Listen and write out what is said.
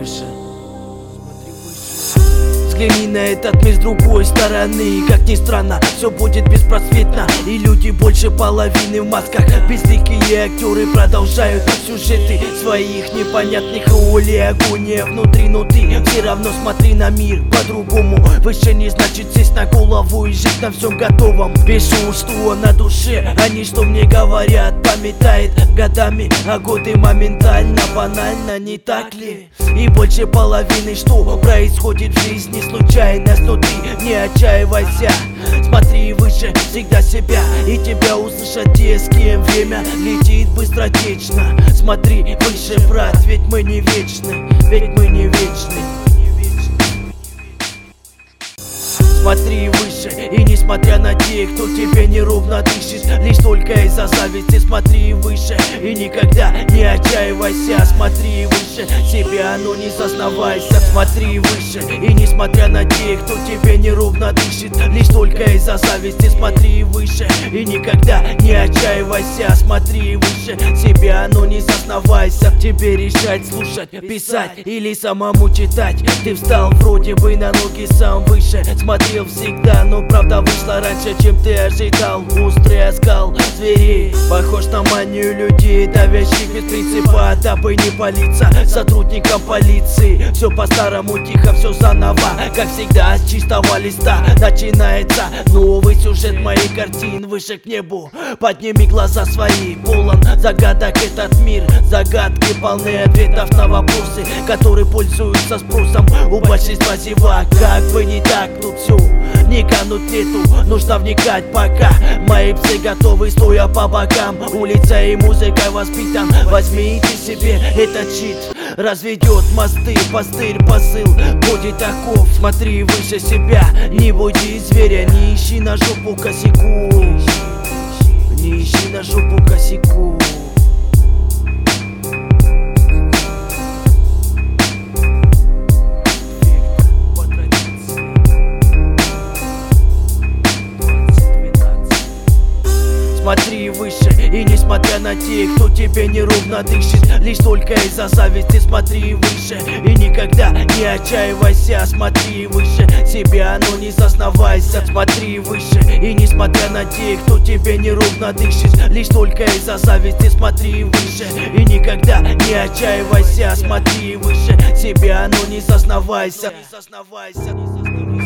выше. Взгляни на этот мир с другой стороны. Как ни странно, все будет беспросветно, и люди больше половины в масках. Безликие актеры продолжают сюжеты своих непонятных ролей. Агония внутри, но ты все равно смотри на мир по-другому. Выше не значит сесть на голову и жить на всем готовом. Пишу, что на душе, они что мне говорят, пометает годами, а годы моментально, банально, не так ли? И больше половины, что происходит в жизни, случайность, но ты не отчаивайся. Смотри выше, всегда себя, и тебя услышат те, с кем время летит быстротечно. Смотри выше, брат, ведь мы не вечны, ведь мы не вечны. Смотри выше, и несмотря на тех, кто тебе неровно дышит, лишь только из-за зависти, смотри выше, и никогда не отчаивайся. Смотри выше себя, но не сознавайся. Смотри выше, и несмотря на тех, кто тебе неровно дышит, лишь только из-за зависти, смотри выше, и никогда не отчаивайся. Смотри выше себя, но не сознавайся. Тебе решать, слушать, писать или самому читать. Ты встал вроде бы на ноги сам выше, смотрел всегда, но правда вышла раньше, чем ты ожидал. Острый оскал зверей похож на манию людей, давящих без принципа, дабы не палиться сотрудникам полиции. Все по-старому, тихо, все заново, как всегда, с чистого листа начинается новый сюжет моих картин. Выше к небу подними глаза свои, полон загадок этот мир. Загадки полны ответов на вопросы, которые пользуются спросом у большинства зевак. Как бы не так, тут все не канут нету, нужно вникать пока. Мои псы готовы, стоя по бокам. Улица и музыкой воспитан. Возьмите себе этот щит, разведет мосты, пастырь, посыл будет таков. Смотри выше себя, не буди зверя, не ищи на жопу косяку, не ищи на жопу косяку. Смотри выше, и несмотря на тех, кто тебе неровно дышит, лишь только из-за зависти, смотри выше, и никогда не отчаивайся. Смотри выше себя, но не сознавайся. Смотри выше, и несмотря на тех, кто тебе неровно дышит, лишь только из-за зависти, смотри выше, и никогда не отчаивайся. Смотри выше себя, но не сознавайся.